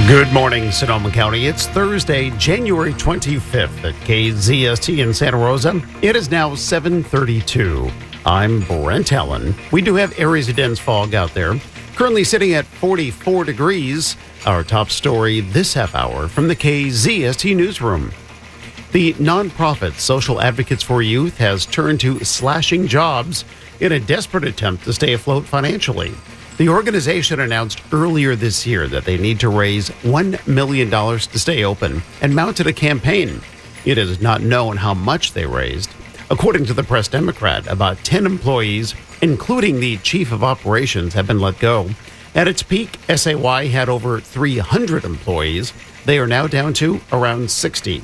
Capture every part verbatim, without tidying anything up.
Good morning, Sonoma County. It's Thursday, January twenty-fifth at K Z S T in Santa Rosa. It is now seven thirty-two. I'm Brent Allen. We do have areas of dense fog out there. Currently sitting at forty-four degrees. Our top story this half hour from the K Z S T newsroom. The nonprofit Social Advocates for Youth has turned to slashing jobs in a desperate attempt to stay afloat financially. The organization announced earlier this year that they need to raise one million dollars to stay open and mounted a campaign. It is not known how much they raised. According to the Press Democrat, about ten employees, including the chief of operations, have been let go. At its peak, S A Y had over three hundred employees. They are now down to around sixty.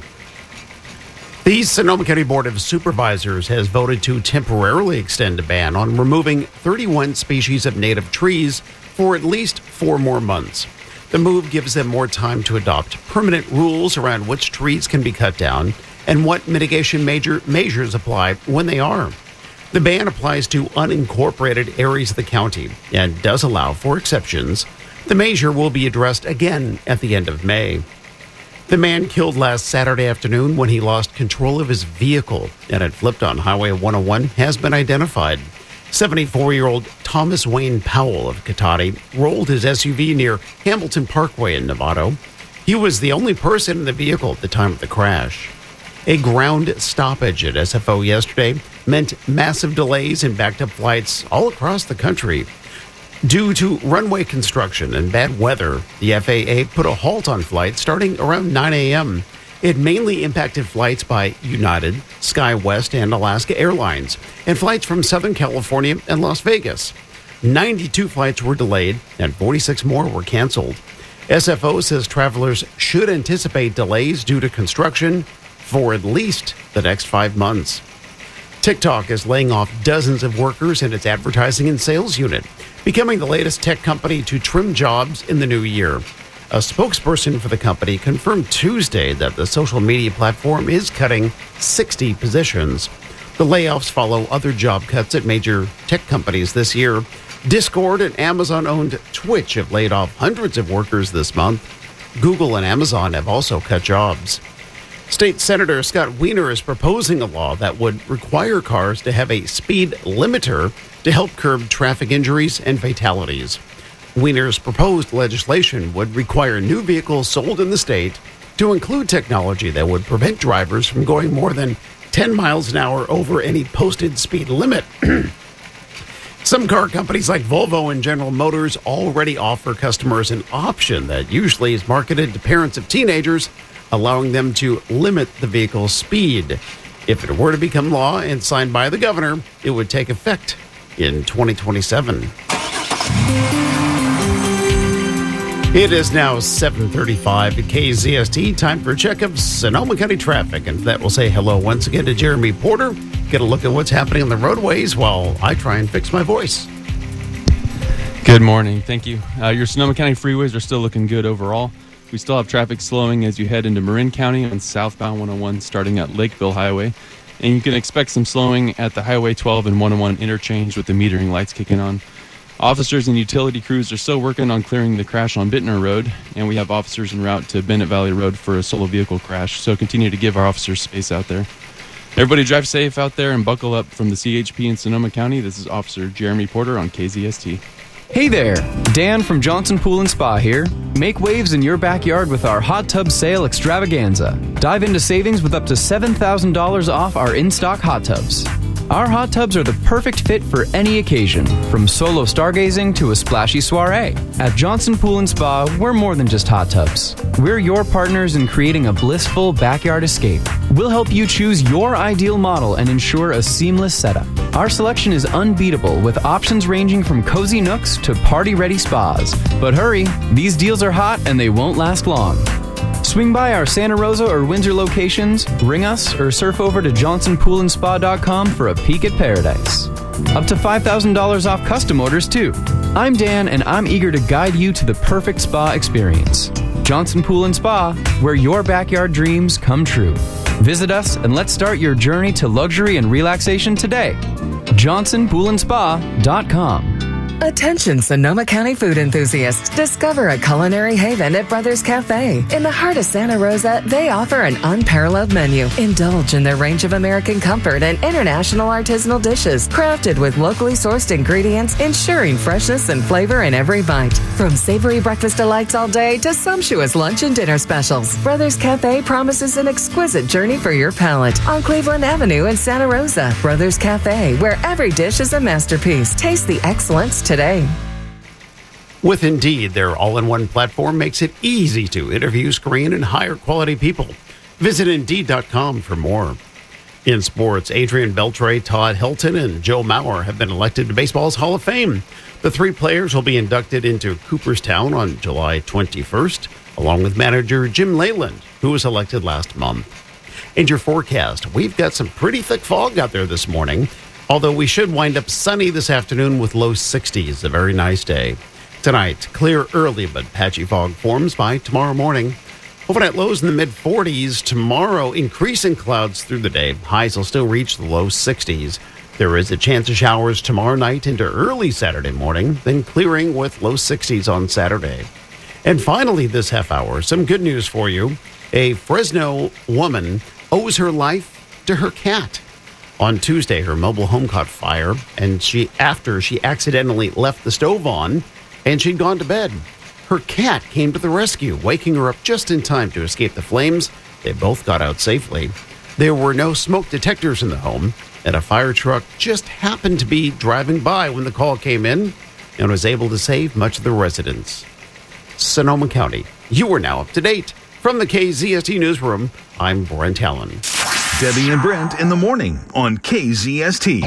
The Sonoma County Board of Supervisors has voted to temporarily extend a ban on removing thirty-one species of native trees for at least four more months. The move gives them more time to adopt permanent rules around which trees can be cut down and what mitigation major measures apply when they are. The ban applies to unincorporated areas of the county and does allow for exceptions. The measure will be addressed again at the end of May. The man killed last Saturday afternoon when he lost control of his vehicle and had flipped on Highway one oh one has been identified. seventy-four-year-old Thomas Wayne Powell of Cotati rolled his S U V near Hamilton Parkway in Novato. He was the only person in the vehicle at the time of the crash. A ground stoppage at S F O yesterday meant massive delays in backed-up flights all across the country. Due to runway construction and bad weather, the F A A put a halt on flights starting around nine a.m. It mainly impacted flights by United, SkyWest, and Alaska Airlines, and flights from Southern California and Las Vegas. ninety-two flights were delayed, and forty-six more were canceled. S F O says travelers should anticipate delays due to construction for at least the next five months. TikTok is laying off dozens of workers in its advertising and sales unit, becoming the latest tech company to trim jobs in the new year. A spokesperson for the company confirmed Tuesday that the social media platform is cutting sixty positions. The layoffs follow other job cuts at major tech companies this year. Discord and Amazon-owned Twitch have laid off hundreds of workers this month. Google and Amazon have also cut jobs. State Senator Scott Wiener is proposing a law that would require cars to have a speed limiter to help curb traffic injuries and fatalities. Wiener's proposed legislation would require new vehicles sold in the state to include technology that would prevent drivers from going more than ten miles an hour over any posted speed limit. Some car companies like Volvo and General Motors already offer customers an option that usually is marketed to parents of teenagers, allowing them to limit the vehicle's speed. If it were to become law and signed by the governor, it would take effect in twenty twenty-seven. It is now seven thirty-five at K Z S T. Time for a check of Sonoma County traffic. And for that, we'll say hello once again to Jeremy Porter. Get a look at what's happening on the roadways while I try and fix my voice. Good morning. Thank you. Uh, your Sonoma County freeways are still looking good overall. We still have traffic slowing as you head into Marin County on southbound one oh one starting at Lakeville Highway. And you can expect some slowing at the Highway twelve and one oh one interchange with the metering lights kicking on. Officers and utility crews are still working on clearing the crash on Bittner Road, and we have officers en route to Bennett Valley Road for a solo vehicle crash, so continue to give our officers space out there. Everybody drive safe out there and buckle up. From the C H P in Sonoma County, this is Officer Jeremy Porter on K Z S T. Hey there, Dan from Johnson Pool and Spa here. Make waves in your backyard with our hot tub sale extravaganza. Dive into savings with up to seven thousand dollars off our in-stock hot tubs. Our hot tubs are the perfect fit for any occasion, from solo stargazing to a splashy soiree. At Johnson Pool and Spa, we're more than just hot tubs. We're your partners in creating a blissful backyard escape. We'll help you choose your ideal model and ensure a seamless setup. Our selection is unbeatable, with options ranging from cozy nooks to party-ready spas. But hurry, these deals are hot and they won't last long. Swing by our Santa Rosa or Windsor locations, ring us, or surf over to johnson pool and spa dot com for a peek at paradise. Up to five thousand dollars off custom orders, too. I'm Dan, and I'm eager to guide you to the perfect spa experience. Johnson Pool and Spa, where your backyard dreams come true. Visit us and let's start your journey to luxury and relaxation today. johnson pool and spa dot com. Attention Sonoma County food enthusiasts. Discover a culinary haven at Brothers Cafe. In the heart of Santa Rosa, they offer an unparalleled menu. Indulge in their range of American comfort and international artisanal dishes, crafted with locally sourced ingredients, ensuring freshness and flavor in every bite. From savory breakfast delights all day to sumptuous lunch and dinner specials, Brothers Cafe promises an exquisite journey for your palate on Cleveland Avenue in Santa Rosa. Brothers Cafe, where every dish is a masterpiece. Taste the excellence today. With Indeed, their all-in-one platform makes it easy to interview, screen, and hire quality people. Visit Indeed dot com for more. In sports, Adrian Beltre, Todd Hilton, and Joe Mauer have been elected to baseball's Hall of Fame. The three players will be inducted into Cooperstown on July twenty-first, along with manager Jim Leyland, who was elected last month. And your forecast, we've got some pretty thick fog out there this morning, although we should wind up sunny this afternoon with low sixties, a very nice day. Tonight, clear early, but patchy fog forms by tomorrow morning. Overnight lows in the mid forties. Tomorrow, increasing clouds through the day. Highs will still reach the low sixties. There is a chance of showers tomorrow night into early Saturday morning, then clearing with low sixties on Saturday. And finally, this half hour, some good news for you. A Fresno woman owes her life to her cat. On Tuesday, her mobile home caught fire, and she, after she accidentally left the stove on, and she'd gone to bed. Her cat came to the rescue, waking her up just in time to escape the flames. They both got out safely. There were no smoke detectors in the home, and a fire truck just happened to be driving by when the call came in and was able to save much of the residents. Sonoma County, you are now up to date. From the K Z S T Newsroom, I'm Brent Allen. Debbie and Brent in the morning on K Z S T.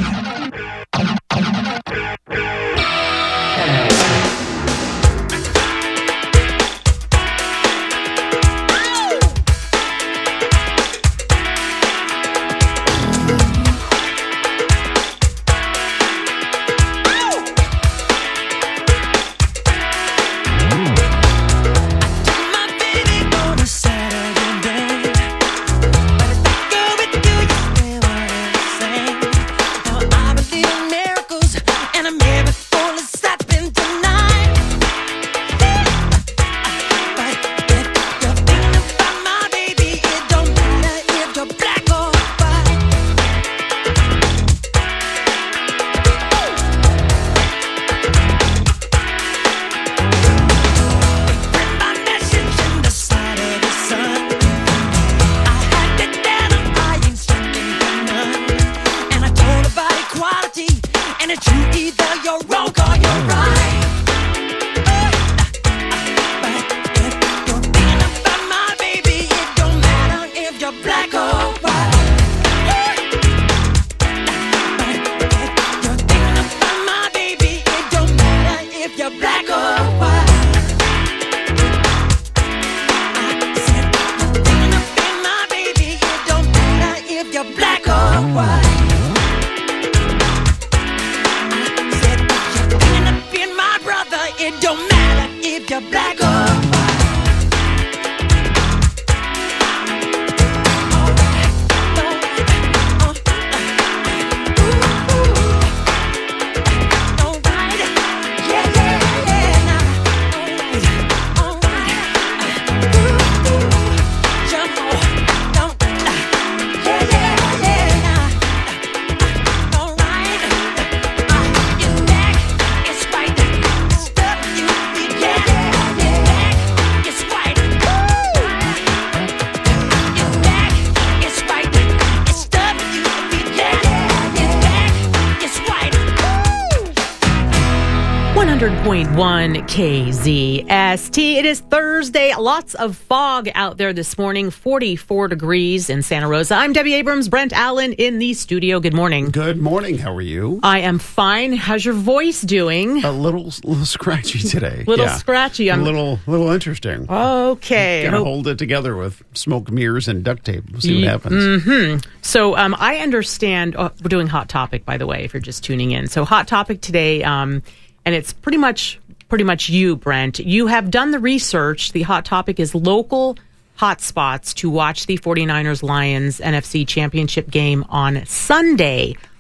one hundred point one K Z S T. It is Thursday. Lots of fog out there this morning. forty-four degrees in Santa Rosa. I'm Debbie Abrams. Brent Allen in the studio. Good morning. Good morning. How are you? I am fine. How's your voice doing? A little, little scratchy today. little yeah. scratchy. I'm a little, little interesting. Okay. Gonna Hope- hold it together with smoke mirrors and duct tape. We'll see what happens. Mm-hmm. So um, I understand. Oh, we're doing Hot Topic, by the way, if you're just tuning in. So Hot Topic today, um, and it's pretty much, pretty much you, Brent. You have done the research. The Hot Topic is local hotspots to watch the 49ers Lions N F C Championship game on Sunday.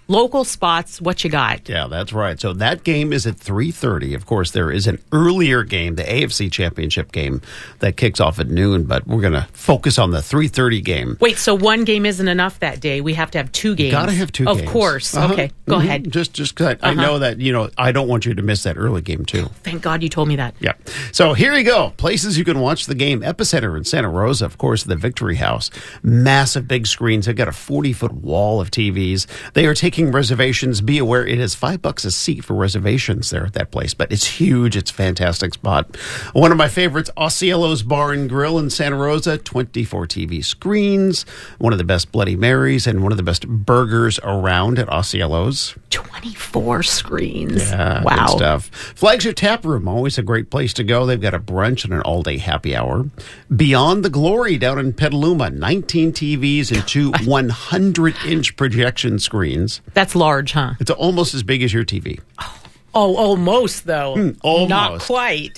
local spots, what you got? Yeah, that's right. So that game is at three thirty. Of course, there is an earlier game, the A F C Championship game, that kicks off at noon, but we're going to focus on the three thirty game. Wait, so one game isn't enough that day. We have to have two games. Got to have two of games. Of course. Uh-huh. Okay, go mm-hmm. ahead. Just just 'cause I, I Uh-huh. know that, you know, I don't want you to miss that early game, too. Thank God you told me that. Yeah. So here you go. Places you can watch the game. Epicenter in Santa Rosa, of course, the Victory House. Massive big screens. They've got a forty-foot wall of T Vs. They are taking reservations. Be aware it is five bucks a seat for reservations there at that place, but it's huge. It's a fantastic spot. One of my favorites, Osceolo's Bar and Grill in Santa Rosa. twenty-four T V screens. One of the best Bloody Marys and one of the best burgers around at Osceolo's. twenty-four screens. Yeah, wow. Good stuff. Flagship Tap Room, always a great place to go. They've got a brunch and an all-day happy hour. Beyond the Glory down in Petaluma, nineteen T Vs and two one hundred inch projection screens. That's large, huh? It's almost as big as your T V. Oh, almost, though. Mm, almost. Not quite.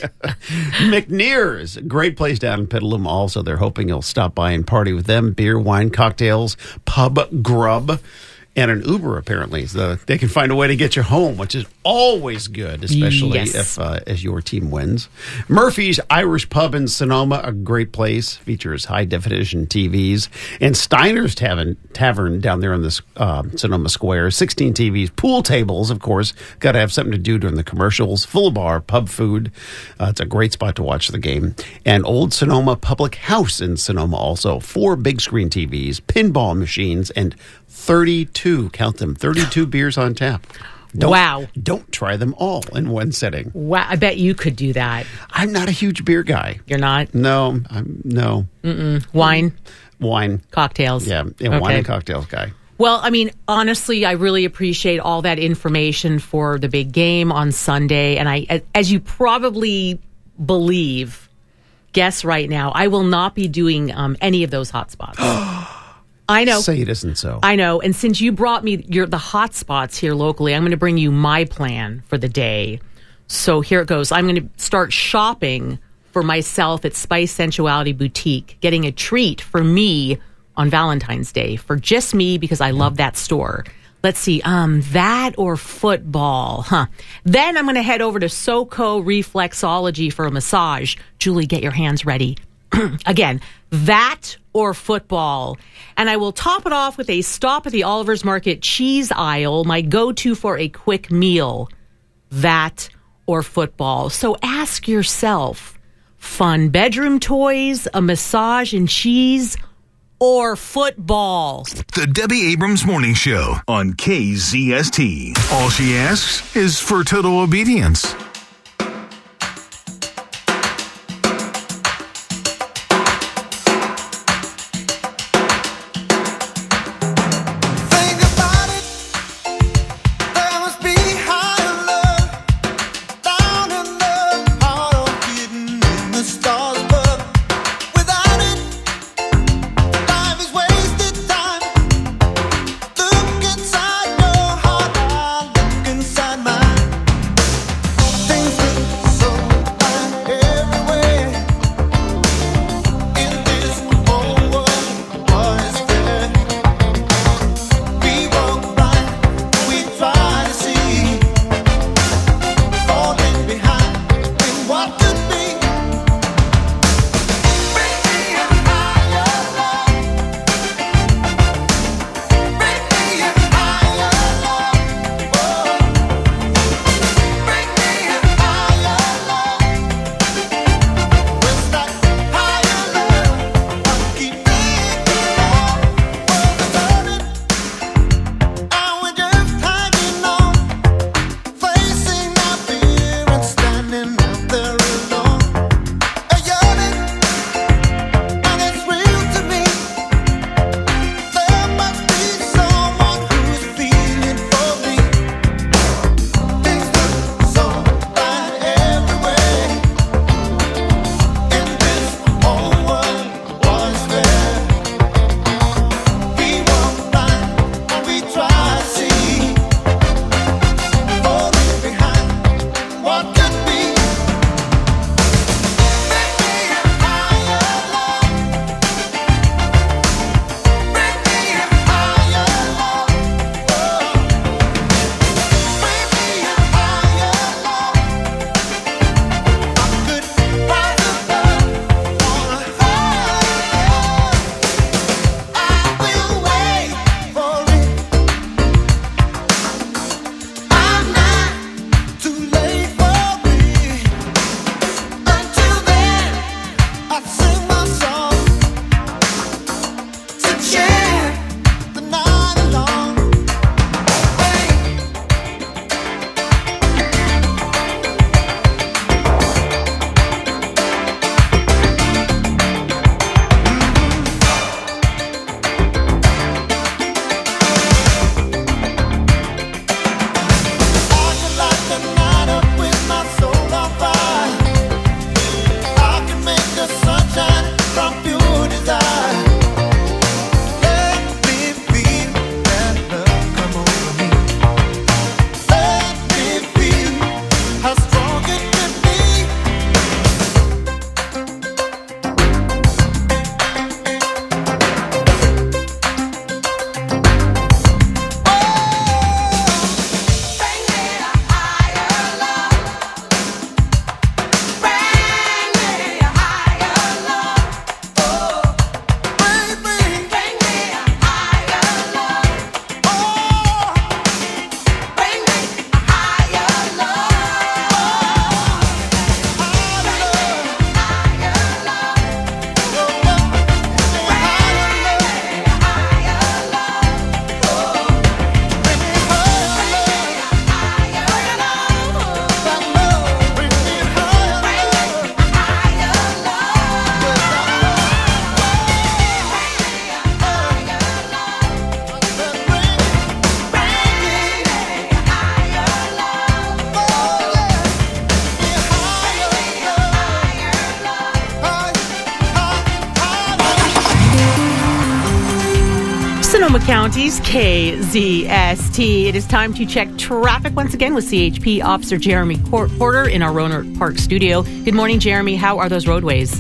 McNear's, a great place down in Petaluma also. They're hoping you'll stop by and party with them. Beer, wine, cocktails, pub grub, and an Uber, apparently. So they can find a way to get you home, which is always good, especially Yes. if uh, as your team wins. Murphy's Irish Pub in Sonoma, a great place, features high-definition T Vs. And Steiner's Tavern, Tavern down there in the uh, Sonoma Square, sixteen T Vs. Pool tables, of course. Got to have something to do during the commercials. Full bar, pub food. Uh, it's a great spot to watch the game. And Old Sonoma Public House in Sonoma also. Four big-screen T Vs, pinball machines, and thirty-two, count them, thirty-two beers on tap. Don't, Wow. Don't try them all in one setting. Wow. I bet you could do that. I'm not a huge beer guy. You're not? No, I'm no. Mm-mm. Wine? Wine. Cocktails? Yeah, yeah wine Okay. and cocktails guy. Well, I mean, honestly, I really appreciate all that information for the big game on Sunday. And I, as you probably believe, guess right now, I will not be doing um, any of those hotspots. I know. Say it isn't so. I know. And since you brought me your the hot spots here locally, I'm going to bring you my plan for the day. So here it goes. I'm going to start shopping for myself at Spice Sensuality Boutique, getting a treat for me on Valentine's Day, for just me, because I love that store. Let's see, um, that or football, huh? Then I'm going to head over to SoCo Reflexology for a massage. Julie, get your hands ready. Again, that or football. And I will top it off with a stop at the Oliver's Market cheese aisle, my go-to for a quick meal. That or football. So ask yourself, fun bedroom toys, a massage and cheese, or football? The Debbie Abrams Morning Show on K Z S T. All she asks is for total obedience. Sonoma County's K Z S T. It is time to check traffic once again with C H P Officer Jeremy Porter in our Rohnert Park studio. Good morning, Jeremy. How are those roadways?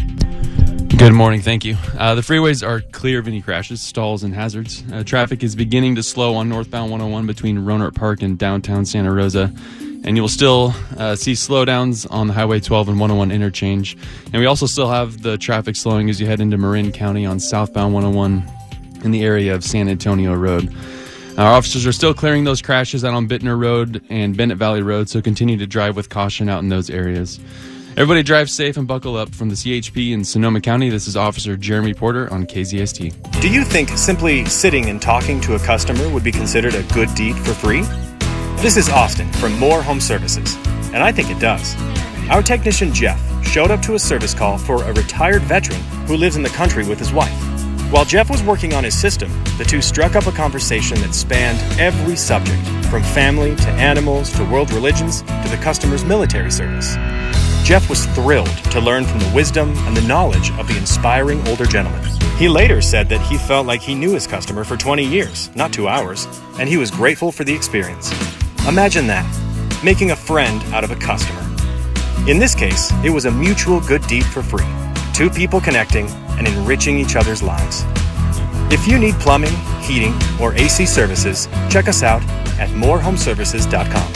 Good morning. Thank you. Uh, the freeways are clear of any crashes, stalls, and hazards. Uh, traffic is beginning to slow on northbound one oh one between Rohnert Park and downtown Santa Rosa. And you will still uh, see slowdowns on the Highway twelve and one oh one interchange. And we also still have the traffic slowing as you head into Marin County on southbound one oh one in the area of San Antonio Road. Our officers are still clearing those crashes out on Bittner Road and Bennett Valley Road, so continue to drive with caution out in those areas. Everybody drive safe and buckle up. From the C H P in Sonoma County, this is Officer Jeremy Porter on K Z S T. Do you think simply sitting and talking to a customer would be considered a good deed for free? This is Austin from Moore Home Services, and I think it does. Our technician Jeff showed up to a service call for a retired veteran who lives in the country with his wife. While Jeff was working on his system, the two struck up a conversation that spanned every subject, from family to animals to world religions to the customer's military service. Jeff was thrilled to learn from the wisdom and the knowledge of the inspiring older gentleman. He later said that he felt like he knew his customer for twenty years, not two hours, and he was grateful for the experience. Imagine that, making a friend out of a customer. In this case, it was a mutual good deed for free. Two people connecting and enriching each other's lives. If you need plumbing, heating, or A C services, check us out at more home services dot com.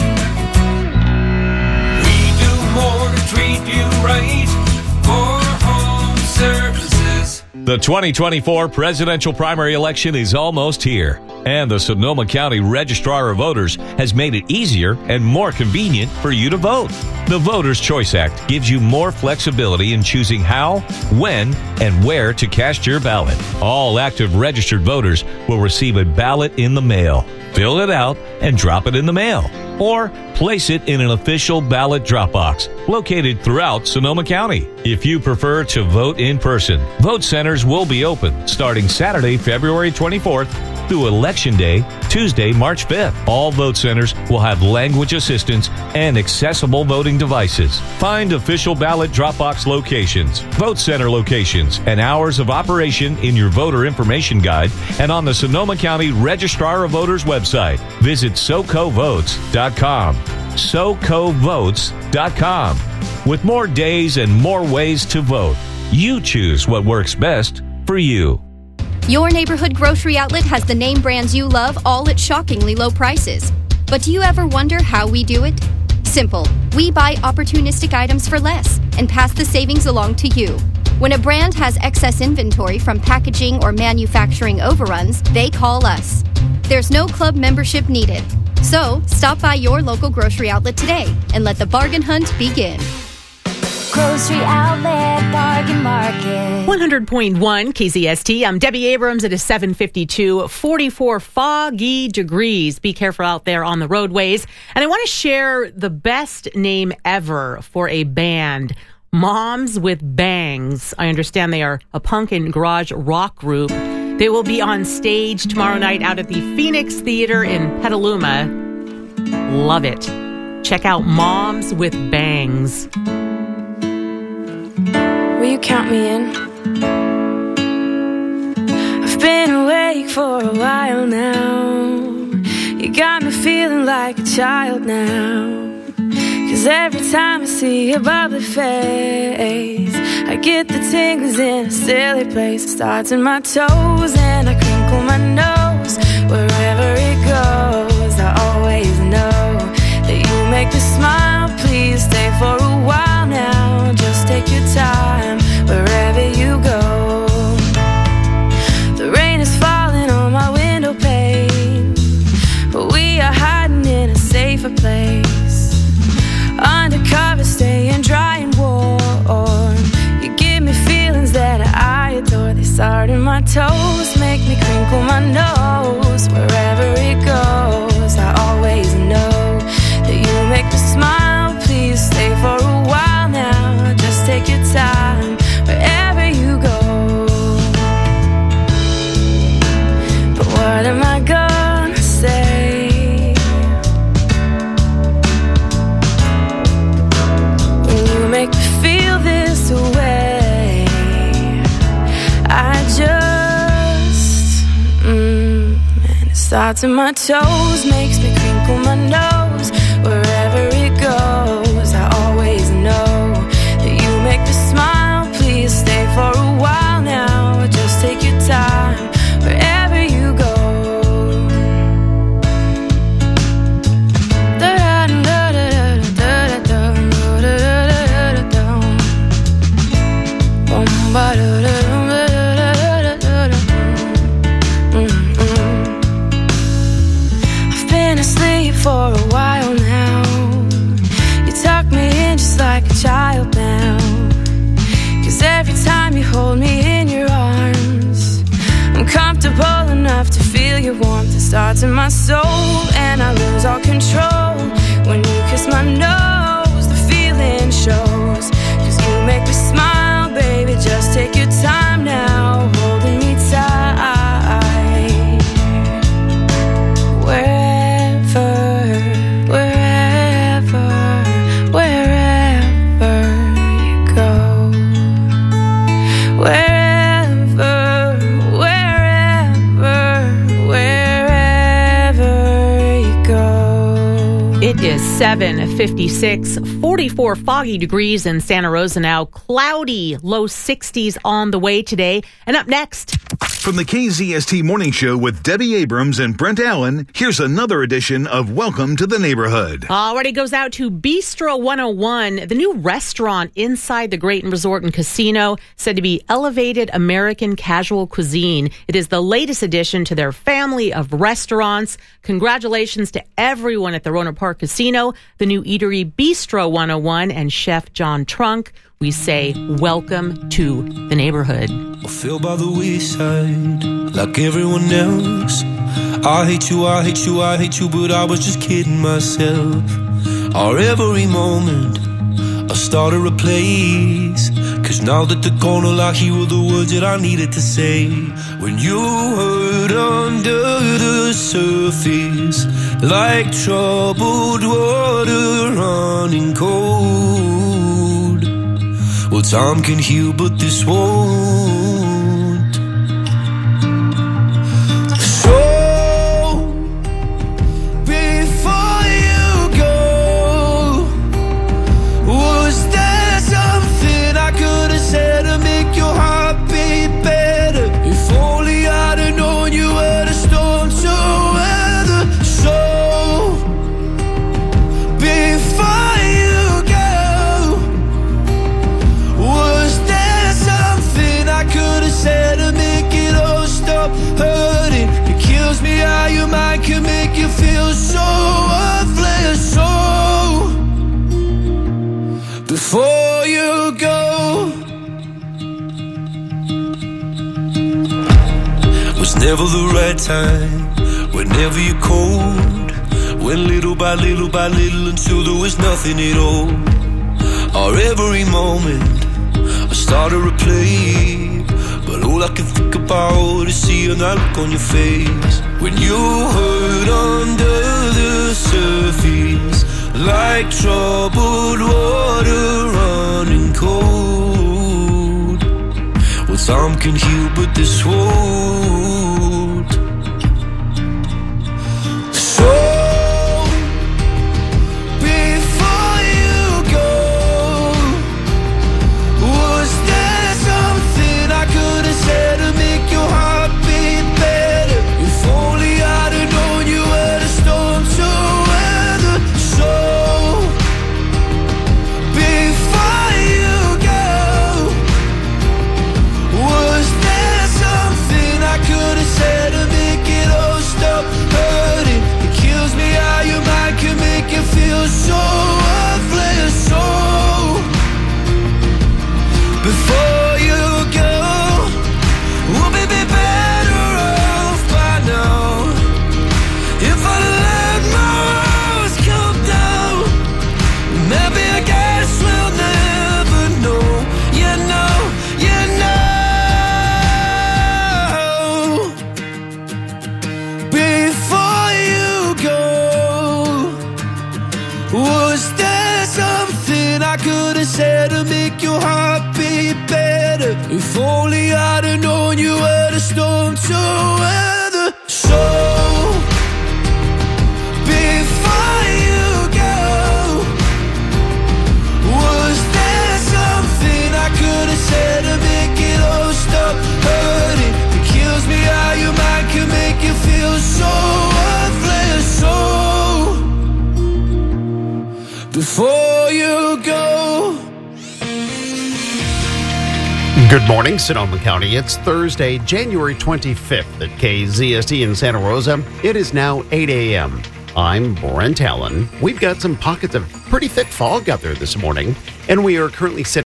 We do more to treat you right. More Home Services. The twenty twenty-four presidential primary election is almost here, and the Sonoma County Registrar of Voters has made it easier and more convenient for you to vote. The Voters' Choice Act gives you more flexibility in choosing how, when, and where to cast your ballot. All active registered voters will receive a ballot in the mail. Fill it out and drop it in the mail, or place it in an official ballot drop box located throughout Sonoma County. If you prefer to vote in person, vote centers will be open starting Saturday, February twenty-fourth through Election Day, Tuesday, March fifth. All vote centers will have language assistance and accessible voting devices. Find official ballot drop box locations, vote center locations, and hours of operation in your voter information guide and on the Sonoma County Registrar of Voters website. Visit soco votes dot com. soco votes dot com. With more days and more ways to vote, you choose what works best for you. Your neighborhood grocery outlet has the name brands you love, all at shockingly low prices. But do you ever wonder how we do it? Simple. We buy opportunistic items for less and pass the savings along to you. When a brand has excess inventory from packaging or manufacturing overruns, they call us. There's no club membership needed. So stop by your local grocery outlet today and let the bargain hunt begin. Grocery Outlet Bar. Market. one hundred point one K Z S T. I'm Debbie Abrams. It is seven fifty-two, forty-four foggy degrees. Be careful out there on the roadways. And I want to share the best name ever for a band, Moms with Bangs. I understand they are a punk and garage rock group. They will be on stage tomorrow night out at the Phoenix Theater in Petaluma. Love it. Check out Moms with Bangs. Will you count me in? I've been awake for a while now. You got me feeling like a child now. Cause every time I see your bubbly face, I get the tingles in a silly place. It starts in my toes and I crinkle my nose. Wherever it goes, I always know that you make me smile. Please stay for a while now. Just take your time wherever you go. The rain is falling on my window pane, but we are hiding in a safer place. Undercover, staying dry and warm. You give me feelings that I adore. They start in my toes, make me crinkle my nose. Wherever it goes, I always know that you make me smile. Please stay for a while now. Just take your time wherever you go. But what am I gonna say? Make me feel this way. I just mm, and it starts in my toes, makes me crinkle my nose. Wherever it goes, I always know that you make me smile. Please stay for a while now. Just take your time wherever you go. I've been asleep for a while now. You tuck me in just like a child now. Cause every time you hold me in your arms, I'm comfortable enough to feel your warmth. It starts in my soul and I lose all control. When you kiss my nose, the feeling shows. Cause you make me smile, baby, just take your time now, holding me tight. Wherever, wherever, wherever you go. Wherever, wherever, wherever you go. It is seven fifty-six, forty-four foggy degrees in Santa Rosa now. Cloudy, low sixties on the way today. And up next, from the K Z S T Morning Show with Debbie Abrams and Brent Allen, here's another edition of Welcome to the Neighborhood. already goes out to Bistro one oh one, the new restaurant inside the Grayton Resort and Casino, said to be elevated American casual cuisine. It is the latest addition to their family of restaurants. Congratulations to everyone at the Rohnert Park Casino, the new eatery Bistro one oh one, and Chef John Trunk. We say welcome to the neighborhood. I feel by the wayside like everyone else. I hate you, I hate you, I hate you, but I was just kidding myself. Our every moment I started a place. Cause now that they're gone, all I hear were the words that I needed to say. When you hurt under the surface, like troubled water running cold. Well, time can heal, but this won't. So, before you go, was there something I could have said to make your heart beat better? If only I'd have known you were the storm to weather. So, before you go, was there something I could have said to make it all stop hurting? It kills me how your mind can make you feel so worthless. So, before you go, never the right time, whenever you're cold. Went little by little by little until there was nothing at all. Or every moment I started to play, but all I can think about is seeing that look on your face. When you hurt under the surface, like troubled water running cold. Well, time can heal, but this won't. So before you go, was there something I could have said to make your heart beat better? If only I'd have known you were the storm to weather. So before you go, was there something I could have said to make it all stop hurting? It kills me how your mind can make you feel so worthless. So before you go, we'll be better off by now. If I let my walls come down, maybe I guess we'll never know. You know, you know. Before you go, was there something I could have said to make your heart beat better? If only I'd have known you were the storm to weather. So before you go, was there something I could have said to make it all stop hurting? It kills me how your mind can make you feel so worthless. So before you go. Good morning, Sonoma County. It's Thursday, January twenty-fifth at K Z S T in Santa Rosa. It is now eight a.m. I'm Brent Allen. We've got some pockets of pretty thick fog out there this morning, and we are currently sitting